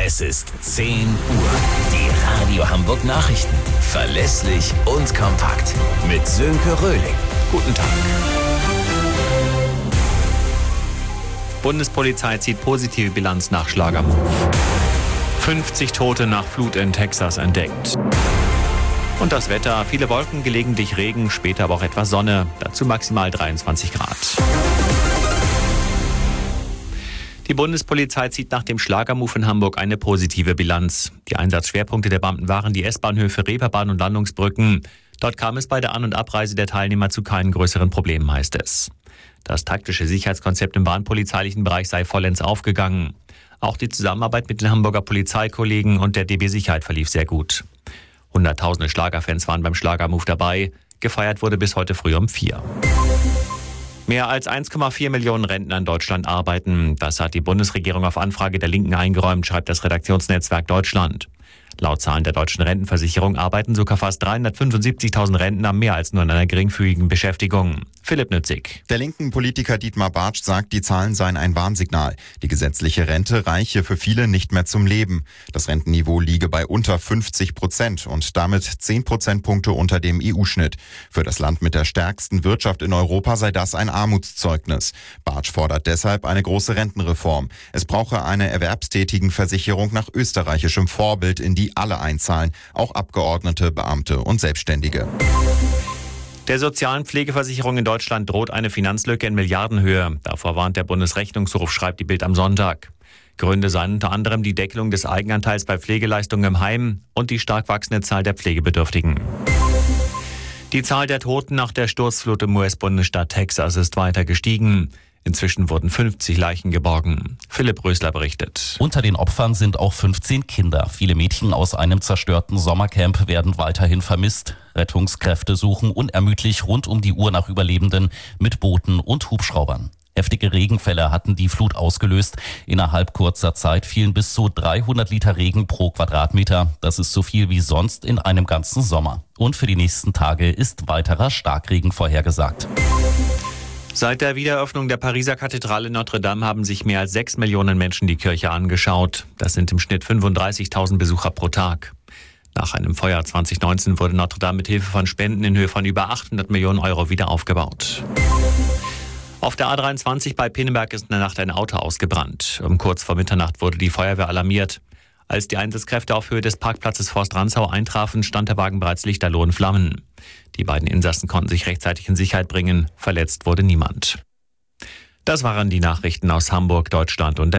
Es ist 10 Uhr. Die Radio Hamburg Nachrichten. Verlässlich und kompakt. Mit Sönke Röhling. Guten Tag. Bundespolizei zieht positive Bilanz nach Schlagermove. 50 Tote nach Flut in Texas entdeckt. Und das Wetter, viele Wolken, gelegentlich Regen, später aber auch etwas Sonne. Dazu maximal 23 Grad. Die Bundespolizei zieht nach dem Schlagermove in Hamburg eine positive Bilanz. Die Einsatzschwerpunkte der Beamten waren die S-Bahnhöfe Reeperbahn und Landungsbrücken. Dort kam es bei der An- und Abreise der Teilnehmer zu keinen größeren Problemen, heißt es. Das taktische Sicherheitskonzept im bahnpolizeilichen Bereich sei vollends aufgegangen. Auch die Zusammenarbeit mit den Hamburger Polizeikollegen und der DB Sicherheit verlief sehr gut. Hunderttausende Schlagerfans waren beim Schlagermove dabei. Gefeiert wurde bis heute früh um 4. Mehr als 1,4 Millionen Rentner in Deutschland arbeiten. Das hat die Bundesregierung auf Anfrage der Linken eingeräumt, schreibt das Redaktionsnetzwerk Deutschland. Laut Zahlen der deutschen Rentenversicherung arbeiten sogar fast 375.000 Rentner mehr als nur in einer geringfügigen Beschäftigung. Philipp Nützig. Der linken Politiker Dietmar Bartsch sagt, die Zahlen seien ein Warnsignal. Die gesetzliche Rente reiche für viele nicht mehr zum Leben. Das Rentenniveau liege bei unter 50% und damit 10 Prozentpunkte unter dem EU-Schnitt. Für das Land mit der stärksten Wirtschaft in Europa sei das ein Armutszeugnis. Bartsch fordert deshalb eine große Rentenreform. Es brauche eine Erwerbstätigenversicherung nach österreichischem Vorbild, in die alle einzahlen, auch Abgeordnete, Beamte und Selbstständige. Der sozialen Pflegeversicherung in Deutschland droht eine Finanzlücke in Milliardenhöhe. Davor warnt der Bundesrechnungshof, schreibt die Bild am Sonntag. Gründe seien unter anderem die Deckelung des Eigenanteils bei Pflegeleistungen im Heim und die stark wachsende Zahl der Pflegebedürftigen. Die Zahl der Toten nach der Sturzflut im US-Bundesstaat Texas ist weiter gestiegen. Inzwischen wurden 50 Leichen geborgen. Philipp Rösler berichtet. Unter den Opfern sind auch 15 Kinder. Viele Mädchen aus einem zerstörten Sommercamp werden weiterhin vermisst. Rettungskräfte suchen unermüdlich rund um die Uhr nach Überlebenden mit Booten und Hubschraubern. Heftige Regenfälle hatten die Flut ausgelöst. Innerhalb kurzer Zeit fielen bis zu 300 Liter Regen pro Quadratmeter. Das ist so viel wie sonst in einem ganzen Sommer. Und für die nächsten Tage ist weiterer Starkregen vorhergesagt. Seit der Wiedereröffnung der Pariser Kathedrale Notre Dame haben sich mehr als 6 Millionen Menschen die Kirche angeschaut. Das sind im Schnitt 35.000 Besucher pro Tag. Nach einem Feuer 2019 wurde Notre Dame mit Hilfe von Spenden in Höhe von über 800 Millionen Euro wieder aufgebaut. Auf der A23 bei Pinneberg ist in der Nacht ein Auto ausgebrannt. Um kurz vor Mitternacht wurde die Feuerwehr alarmiert. Als die Einsatzkräfte auf Höhe des Parkplatzes Forst Rantzau eintrafen, stand der Wagen bereits lichterloh in Flammen. Die beiden Insassen konnten sich rechtzeitig in Sicherheit bringen. Verletzt wurde niemand. Das waren die Nachrichten aus Hamburg, Deutschland und